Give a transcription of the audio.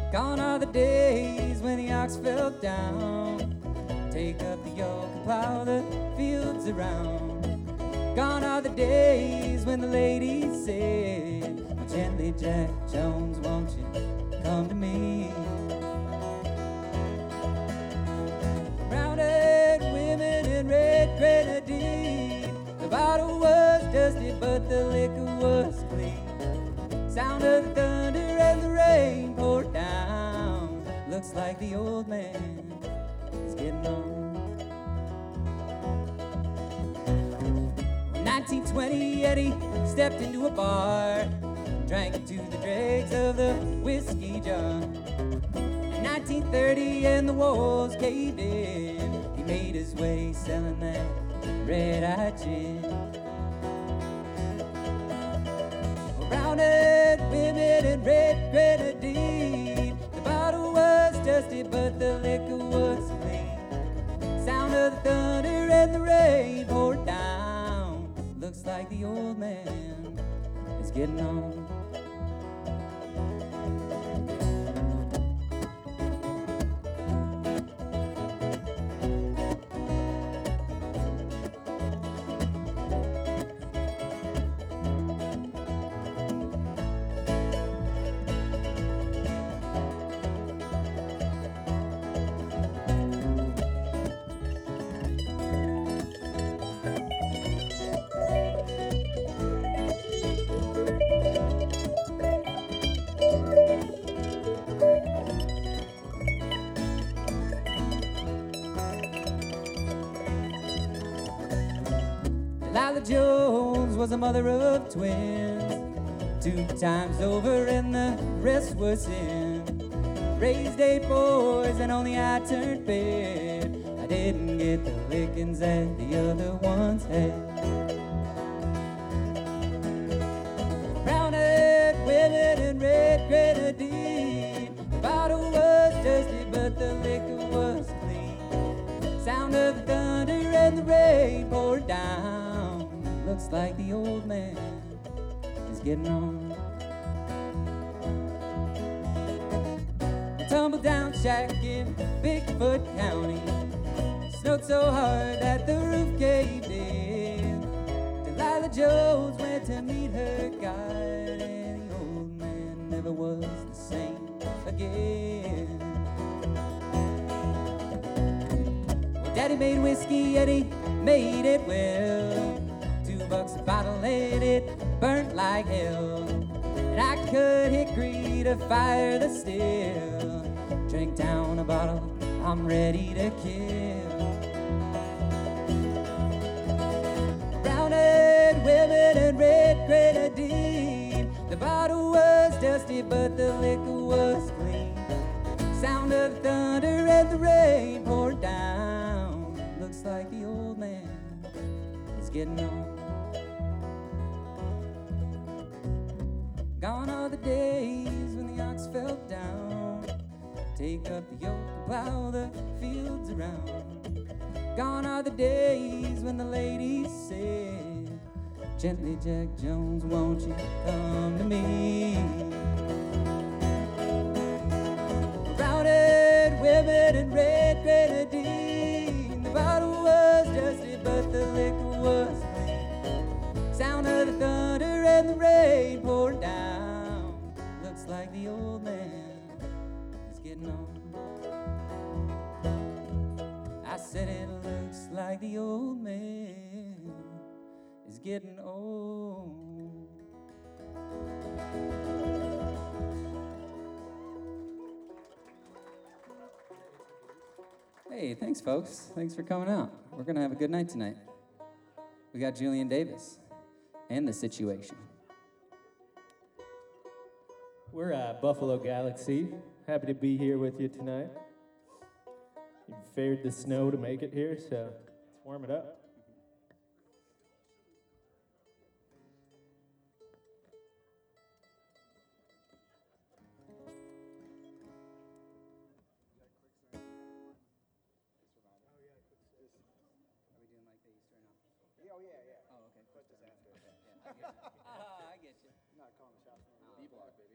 Gone are the days when the ox fell down. Take up the yoke and plow the fields around. Gone are the days when the ladies said, "Oh, gently, Jack Jones, won't you come to me?" Brown-haired women in red grenadine. The bottle was dusty, but the liquor was clean. Sound of the thunder and the rain poured down. Looks like the old man is getting on. 1920, Eddie stepped into a bar, drank to the dregs of the whiskey jar. In 1930, and the walls caved in, he made his way selling that red-eyed gin. Brown-haired women in red grenadine. The bottle was dusty, but the liquor was clean. Sound of the thunder and the rain poured down. Looks like the old man is getting on. Lila Jones was a mother of twins, 2 times over and the rest was sin. Raised 8 boys and only I turned bed. I didn't get the lickings that the other ones had. Brown-haired women in red grenadine. The bottle was dusty, but the liquor was clean. Sound of the thunder and the rain poured down. Looks like the old man is getting on. I tumbled down shack in Bigfoot County. Snowed so hard that the roof caved in. Delilah Jones went to meet her guide, and the old man never was the same again. Well, Daddy made whiskey, Eddie made it well. $2 a bottle and it burnt like hell. And I cut hickory to fire the still. Drink down a bottle, I'm ready to kill. Brown-haired women in red grenadine. The bottle was dusty, but the liquor was clean. Sound of the thunder and the rain poured down. Looks like the old man is getting on. Gone are the days when the ox fell down. Take up the yoke and plow the fields around. Gone are the days when the ladies said, "Gently, Jack Jones, won't you come to me?" Brown-haired women in red grenadine. The bottle was dusty, but the liquor was clean. Sound of the thunder and the rain poured down. Looks like the old man is getting on. I said it looks like the old man is getting old. Hey, thanks, folks. Thanks for coming out. We're going to have a good night tonight. We got Julian Davis and The Situation. We're at Buffalo Galaxy. Happy to be here with you tonight. You fared the snow to make it here, so let's warm it up. Oh, yeah. Oh, okay. I get you. Not calling the shots. D-block, baby.